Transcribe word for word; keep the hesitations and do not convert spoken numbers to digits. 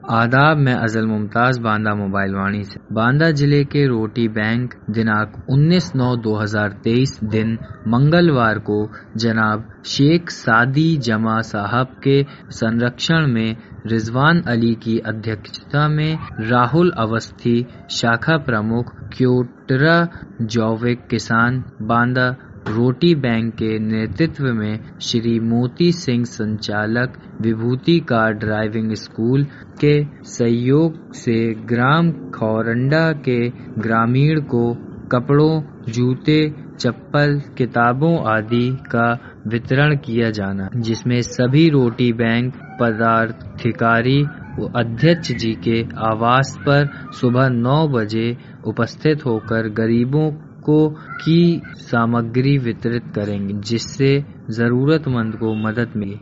आदाब, मैं अजल मुमताज बांदा मोबाइल वाणी से। बांदा जिले के रोटी बैंक दिनांक उन्नीस नौ दो हजार तेईस दिन मंगलवार को जनाब शेख सादी जमा साहब के संरक्षण में रिजवान अली की अध्यक्षता में राहुल अवस्थी शाखा प्रमुख क्योटरा जौविक किसान बांदा रोटी बैंक के नेतृत्व में श्री मोती सिंह संचालक विभूति कार ड्राइविंग स्कूल के सहयोग से ग्राम खौरंडा के ग्रामीण को कपड़ों, जूते, चप्पल, किताबों आदि का वितरण किया जाना, जिसमें सभी रोटी बैंक पदाधिकारी अध्यक्ष जी के आवास पर सुबह नौ बजे उपस्थित होकर गरीबों को की सामग्री वितरित करेंगे, जिससे जरूरतमंद को मदद मिले।